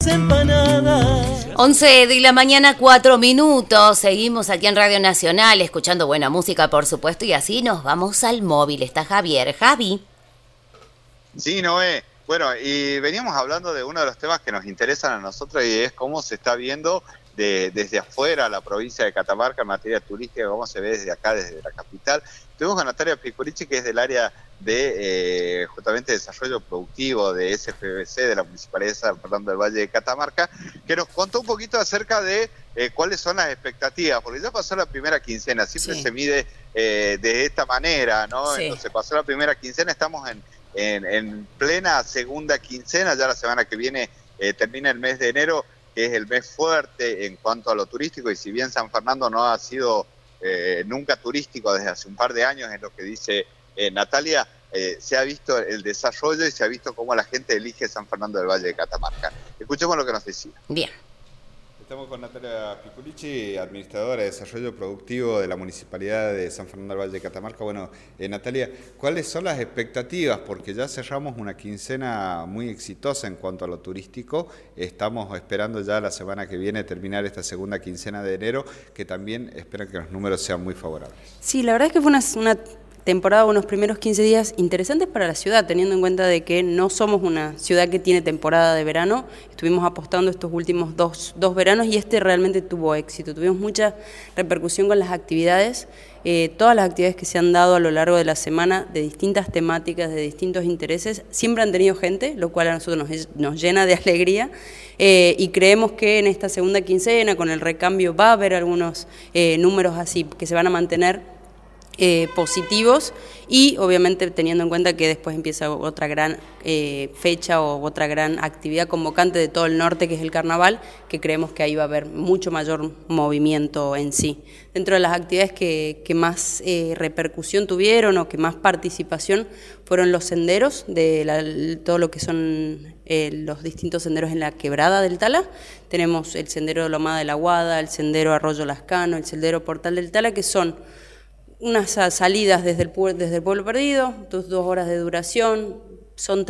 empanadas. 11 de la mañana, 4 minutos. Seguimos aquí en Radio Nacional, escuchando buena música, por supuesto, y así nos vamos al móvil. Está Javier. Javi. Sí, Noé. Bueno, y veníamos hablando de uno de los temas que nos interesan a nosotros y es cómo se está viendo desde afuera la provincia de Catamarca en materia turística, cómo se ve desde acá, desde la capital. Estuvimos con Natalia Piculichi, que es del área de justamente desarrollo productivo de SFBC, de la Municipalidad de San Fernando del Valle de Catamarca, que nos contó un poquito acerca de cuáles son las expectativas, porque ya pasó la primera quincena, siempre se mide de esta manera, ¿no? Sí. Entonces pasó la primera quincena, estamos en plena segunda quincena, ya la semana que viene termina el mes de enero, que es el mes fuerte en cuanto a lo turístico, y si bien San Fernando no ha sido nunca turístico desde hace un par de años, es lo que dice Natalia, se ha visto el desarrollo y se ha visto cómo la gente elige San Fernando del Valle de Catamarca. Escuchemos lo que nos decía. Bien. Estamos con Natalia Piculichi, administradora de desarrollo productivo de la Municipalidad de San Fernando del Valle de Catamarca. Bueno, Natalia, ¿cuáles son las expectativas? Porque ya cerramos una quincena muy exitosa en cuanto a lo turístico. Estamos esperando ya la semana que viene terminar esta segunda quincena de enero, que también esperan que los números sean muy favorables. Sí, la verdad es que fue una temporada, unos primeros 15 días interesantes para la ciudad, teniendo en cuenta de que no somos una ciudad que tiene temporada de verano. Estuvimos apostando estos últimos dos veranos y este realmente tuvo éxito. Tuvimos mucha repercusión con las actividades, todas las actividades que se han dado a lo largo de la semana, de distintas temáticas, de distintos intereses, siempre han tenido gente, lo cual a nosotros nos llena de alegría. Y creemos que en esta segunda quincena, con el recambio, va a haber algunos números así que se van a mantener positivos, y obviamente teniendo en cuenta que después empieza otra gran fecha o otra gran actividad convocante de todo el norte, que es el carnaval, que creemos que ahí va a haber mucho mayor movimiento en sí. Dentro de las actividades que más repercusión tuvieron o que más participación fueron los senderos, todo lo que son los distintos senderos en la quebrada del Tala. Tenemos el sendero Lomada de la Guada, el sendero Arroyo Lascano, el sendero Portal del Tala, que son unas salidas desde el Pueblo Perdido, 2 horas de duración, son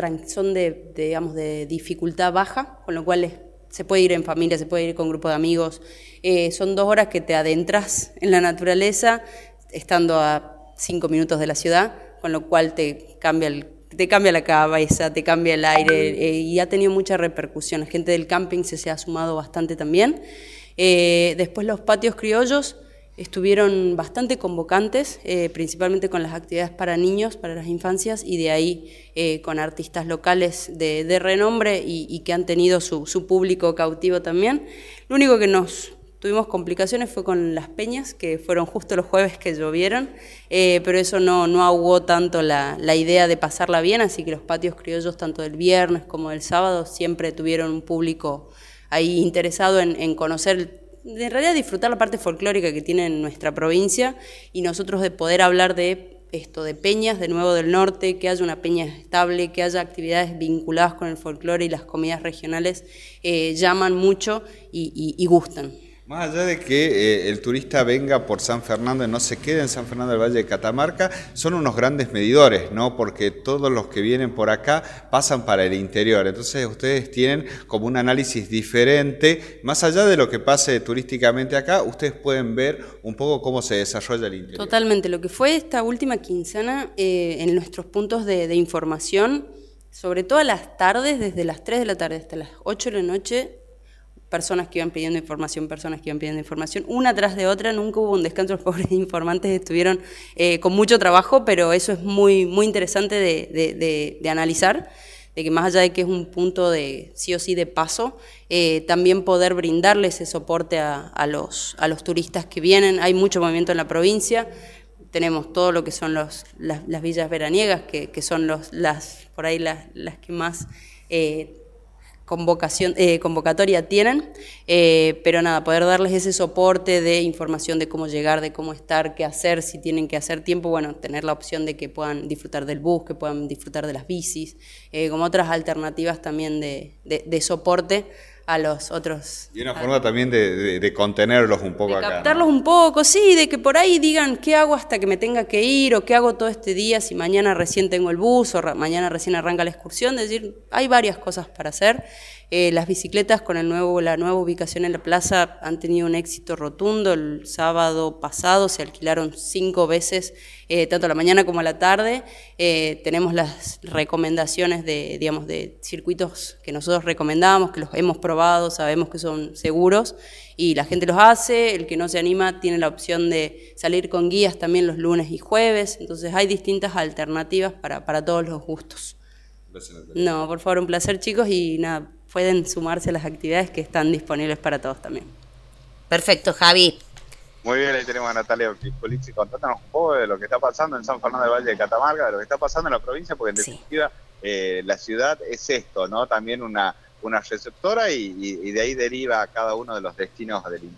de dificultad baja, con lo cual se puede ir en familia, se puede ir con grupo de amigos. Son 2 horas que te adentras en la naturaleza, estando a 5 minutos de la ciudad, con lo cual te cambia la cabeza, te cambia el aire, y ha tenido mucha repercusión. La gente del camping se ha sumado bastante también. Después los patios criollos estuvieron bastante convocantes, principalmente con las actividades para niños, para las infancias, y de ahí con artistas locales de renombre y que han tenido su público cautivo también. Lo único que tuvimos complicaciones fue con las peñas, que fueron justo los jueves que llovieron, pero eso no ahogó tanto la idea de pasarla bien, así que los patios criollos, tanto del viernes como del sábado, siempre tuvieron un público ahí interesado en conocer, en realidad disfrutar la parte folclórica que tiene nuestra provincia, y nosotros de poder hablar de peñas, de nuevo del norte, que haya una peña estable, que haya actividades vinculadas con el folclore y las comidas regionales, llaman mucho y gustan. Más allá de que el turista venga por San Fernando y no se quede en San Fernando del Valle de Catamarca, son unos grandes medidores, ¿no? Porque todos los que vienen por acá pasan para el interior. Entonces ustedes tienen como un análisis diferente. Más allá de lo que pase turísticamente acá, ustedes pueden ver un poco cómo se desarrolla el interior. Totalmente. Lo que fue esta última quincena, en nuestros puntos de información, sobre todo a las tardes, desde las 3 de la tarde hasta las 8 de la noche, personas que iban pidiendo información, una tras de otra, nunca hubo un descanso. Los pobres informantes estuvieron con mucho trabajo, pero eso es muy, muy interesante de analizar, de que más allá de que es un punto de sí o sí de paso, también poder brindarle ese soporte a los turistas que vienen. Hay mucho movimiento en la provincia, tenemos todo lo que son las villas veraniegas, que son por ahí las que más convocatoria tienen, pero nada, poder darles ese soporte de información de cómo llegar, de cómo estar, qué hacer, si tienen que hacer tiempo, bueno, tener la opción de que puedan disfrutar del bus, que puedan disfrutar de las bicis, como otras alternativas también de soporte a los otros. Y una forma también de contenerlos un poco acá. De captarlos, ¿no? Un poco, sí, de que por ahí digan qué hago hasta que me tenga que ir, o qué hago todo este día, si mañana recién tengo el bus, o mañana recién arranca la excursión. Es decir, hay varias cosas para hacer. Las bicicletas con la nueva ubicación en la plaza han tenido un éxito rotundo. El sábado pasado se alquilaron 5 veces, tanto a la mañana como a la tarde. Tenemos las recomendaciones de circuitos que nosotros recomendamos, que los hemos probado, sabemos que son seguros y la gente los hace. El que no se anima tiene la opción de salir con guías también los lunes y jueves. Entonces hay distintas alternativas para todos los gustos. No, por favor, un placer, chicos, y nada, pueden sumarse a las actividades que están disponibles para todos también. Perfecto, Javi. Muy bien, ahí tenemos a Natalia Piccolici contándonos un poco de lo que está pasando en San Fernando del Valle de Catamarca, de lo que está pasando en la provincia, porque en definitiva la ciudad es esto, ¿no? También una receptora y de ahí deriva cada uno de los destinos del